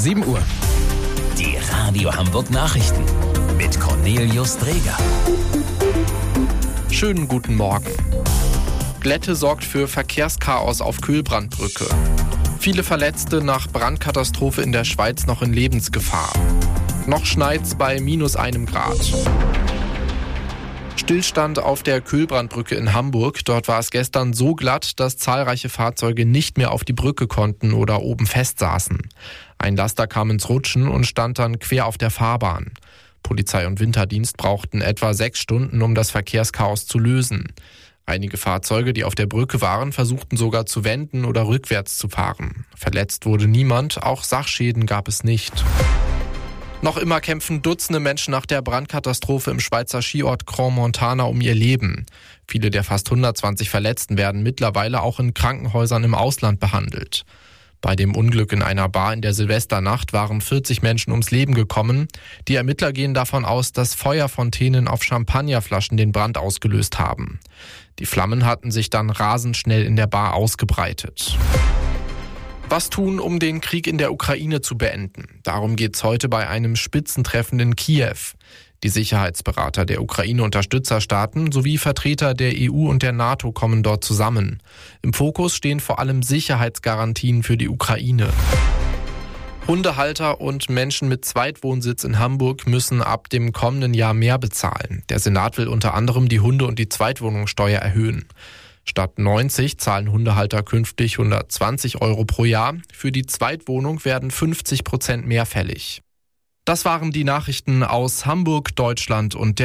7 Uhr. Die Radio Hamburg Nachrichten mit Cornelius Dreger. Schönen guten Morgen. Glätte sorgt für Verkehrschaos auf Kühlbrandbrücke. Viele Verletzte nach Brandkatastrophe in der Schweiz noch in Lebensgefahr. Noch schneit's bei -1 Grad. Stillstand auf der Kühlbrandbrücke in Hamburg. Dort war es gestern so glatt, dass zahlreiche Fahrzeuge nicht mehr auf die Brücke konnten oder oben festsaßen. Ein Laster kam ins Rutschen und stand dann quer auf der Fahrbahn. Polizei und Winterdienst brauchten etwa 6 Stunden, um das Verkehrschaos zu lösen. Einige Fahrzeuge, die auf der Brücke waren, versuchten sogar zu wenden oder rückwärts zu fahren. Verletzt wurde niemand, auch Sachschäden gab es nicht. Noch immer kämpfen Dutzende Menschen nach der Brandkatastrophe im Schweizer Skiort Crans-Montana um ihr Leben. Viele der fast 120 Verletzten werden mittlerweile auch in Krankenhäusern im Ausland behandelt. Bei dem Unglück in einer Bar in der Silvesternacht waren 40 Menschen ums Leben gekommen. Die Ermittler gehen davon aus, dass Feuerfontänen auf Champagnerflaschen den Brand ausgelöst haben. Die Flammen hatten sich dann rasend schnell in der Bar ausgebreitet. Was tun, um den Krieg in der Ukraine zu beenden? Darum geht's heute bei einem Spitzentreffen in Kiew. Die Sicherheitsberater der Ukraine-Unterstützerstaaten sowie Vertreter der EU und der NATO kommen dort zusammen. Im Fokus stehen vor allem Sicherheitsgarantien für die Ukraine. Hundehalter und Menschen mit Zweitwohnsitz in Hamburg müssen ab dem kommenden Jahr mehr bezahlen. Der Senat will unter anderem die Hunde- und die Zweitwohnungssteuer erhöhen. Statt 90 zahlen Hundehalter künftig 120 € pro Jahr. Für die Zweitwohnung werden 50% mehr fällig. Das waren die Nachrichten aus Hamburg, Deutschland und der